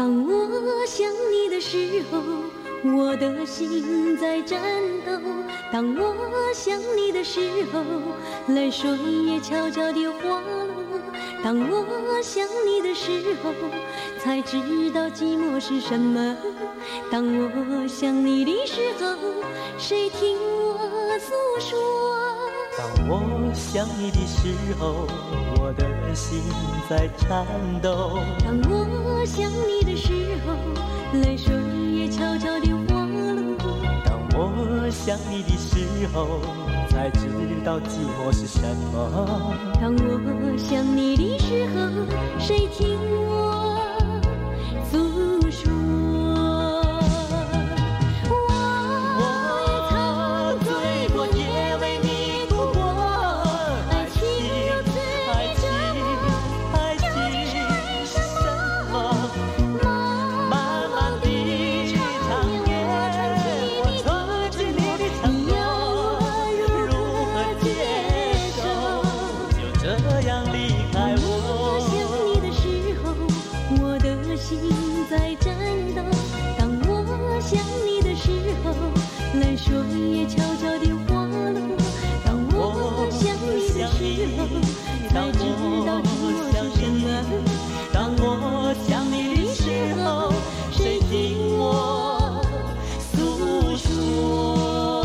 当我想你的时候，我的心在颤抖。当我想你的时候，泪水也悄悄地滑落。当我想你的时候，才知道寂寞是什么。当我想你的时候，谁听我诉说？ 当我想你的时候，我的心在颤抖。 当我想你的时候，泪水也悄悄地滑落。 当我想你的时候，才知道寂寞是什么。 当我想你的时候，谁听我诉说？ 我醉过，也为你哭过。爱情如此的折磨，爱情是什么？漫漫的长夜，我抓紧你的承诺，如何接受？就这样离开我。 想你的时候，我的心在颤抖。当我想你的时候，泪水也悄悄地滑落。当我想你的时候，才知道寂寞是什么。 当我想你的时候，谁听我诉说？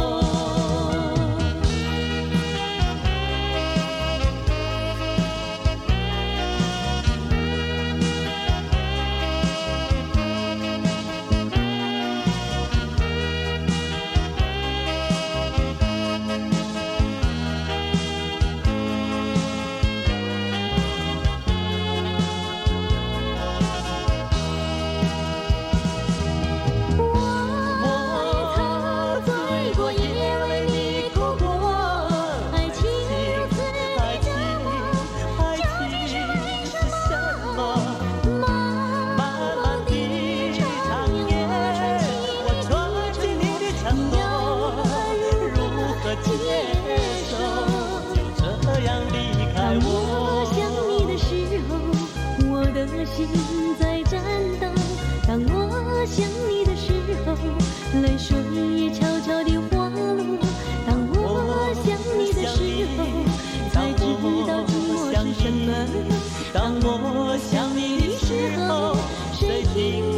心在颤抖。当我想你的时候，泪水也悄悄地滑落。当我想你的时候，才知道寂寞是什么。 当我想你的时候，谁听